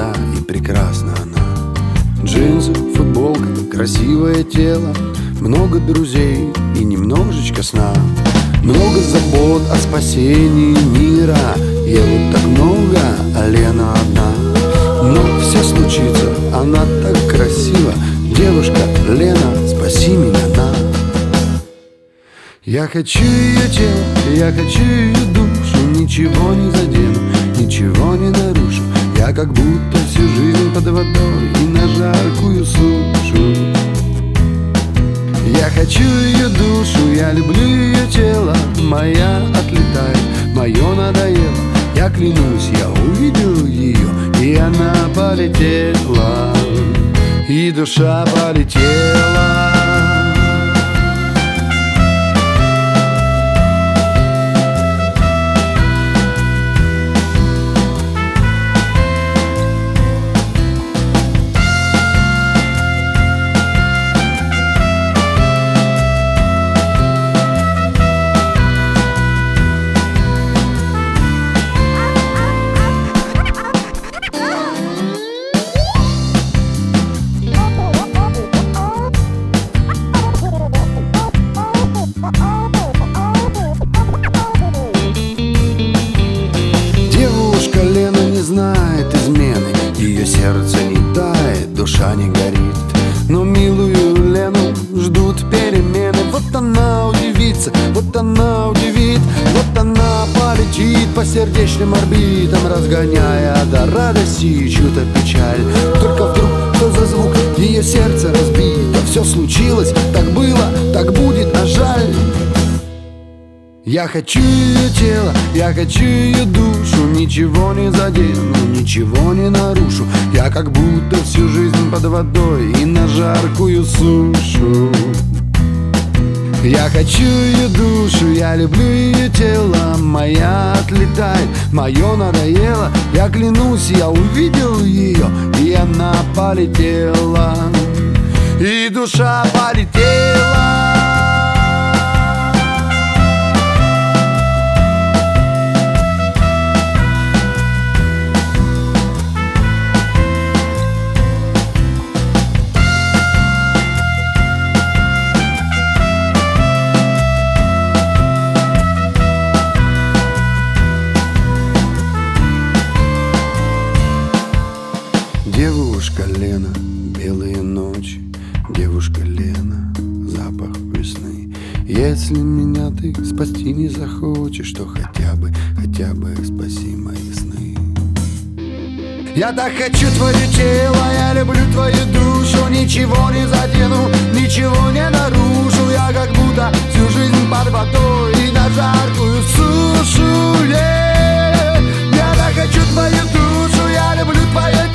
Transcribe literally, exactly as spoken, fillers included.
я, и прекрасна она. Джинсы, футболка, красивое тело, много друзей и немножечко сна. Много забот о спасении мира, елок так много, а Лена одна. Но все случится, она так красива, девушка Лена, спаси меня на. Я хочу ее тело, я хочу ее душу, ничего не задену, ничего не нарушу. Я как будто всю жизнь под водой и на жаркую сушу. Я хочу ее душу, я люблю ее тело, моя отлетает, мое надоело. Я клянусь, я увидел ее, и она полетела, и душа полетела. Знает измены, ее сердце не тает, душа не горит. Но милую Лену ждут перемены. Вот она удивится, вот она удивит, вот она полетит по сердечным орбитам, разгоняя до радости чью-то печаль. Только вдруг, что за звук, ее сердце разбито. Все случилось, так было, так будет, а жаль. Я хочу ее тело, я хочу ее душу, ничего не задену, ничего не нарушу. Я как будто всю жизнь под водой и на жаркую сушу. Я хочу ее душу, я люблю ее тело, моя отлетает, мое надоело. Я клянусь, я увидел ее, и она полетела, и душа полетела. Девушка Лена, белые ночи, девушка Лена, запах весны. Если меня ты спасти не захочешь, то хотя бы, хотя бы спаси мои сны. Я так хочу твое тело, я люблю твою душу, ничего не задену, ничего не нарушу. Я как будто всю жизнь под водой и на жаркую сушу. Yeah. Я так хочу твою душу, я люблю твою